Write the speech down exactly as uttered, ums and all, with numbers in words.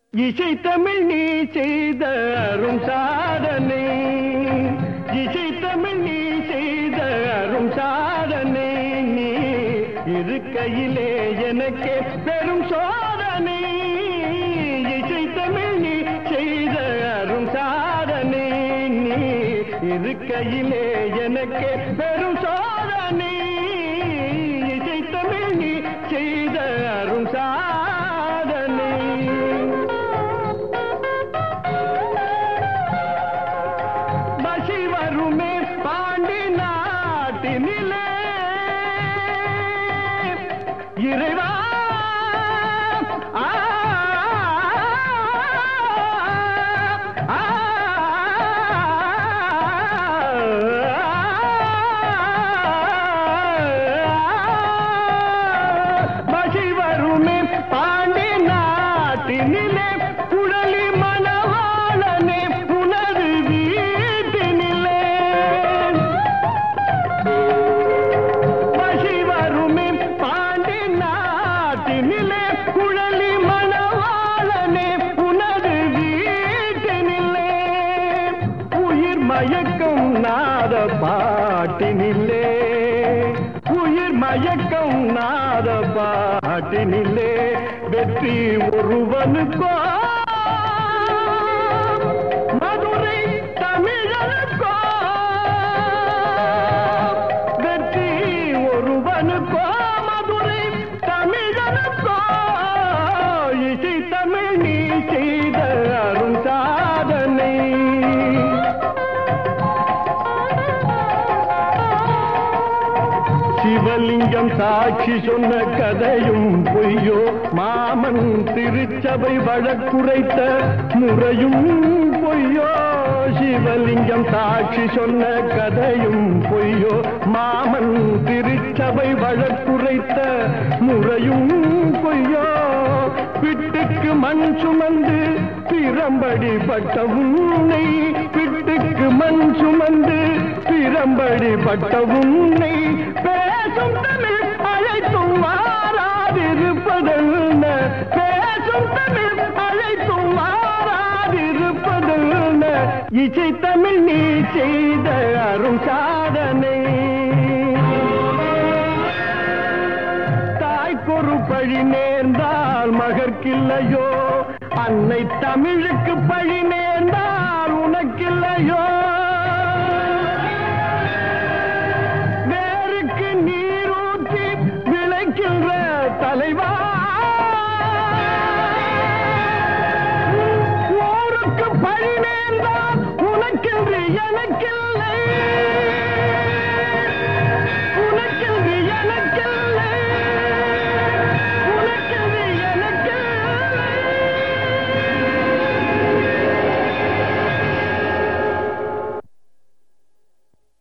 இசை தமிழ் நீ செய்த அரும் சாதனை, இசை தமிழ் நீ செய்த அரும் சாதனை, நீ இருக்கையிலே எனக்கே பெரும் சோதனை. இசை தமிழ் நீ செய்த அரும் சாதனை, நீ இருக்கையிலே எனக்கே பெரும் சோதனை. இசை தமிழ் நீ செய்த அரும் சாதனை. பசி வருமே பாண்டி நாட்டினிலே இறைவா, பசி வருமே பாண்டி நாட்டினிலே குழலி மணவாளனே புனது வீட்டினிலே. பசி வருமே பாண்டி நாட்டினிலே குழலி மணவாளனே புனது வீட்டினிலே. உயிர் மயக்கம் நாத பாட்டினிலே, உயிர் மயக்கம் நாத பாட்டினிலே. வெற்றி ஒருவனுக்கோ மதுரை தமிழனுக்கோ, வெற்றி ஒருவனுக்கோ மதுரை தமிழனுக்கோ. இசை தமிழ் நீ செய்த அரும் சாதனை. சிவலிங்கம் சாட்சி சொன்ன கதையும் பொய்யோ, மாமன் திருச்சபை வழக்குரைத்த முறையும் பொய்யோ. சிவலிங்கம் சாட்சி சொன்ன கதையும் பொய்யோ, மாமன் திருச்சபை வழக்குரைத்த முறையும் பொய்யோ. பிட்டுக்கு மண் சுமந்து பிரம்படி பட்ட உன்னை, பிட்டுக்கு மண் சுமந்து பிரம்படி பட்ட உன்னை. பேசும் தமிழ் அழைத்தும் மாறாதிருப்பதென்ன, பேசும் தமிழ் அழைத்தும் மாறாதிருப்பதென்ன. இசை தமிழ் நீ செய்த அரும் சாதனை. தாய்க்கொரு பழி நேர்ந்தால் மகற்கில்லையோ, அன்னை தமிழுக்கு பழி நேர்ந்தால் உனக்கில்லையோ.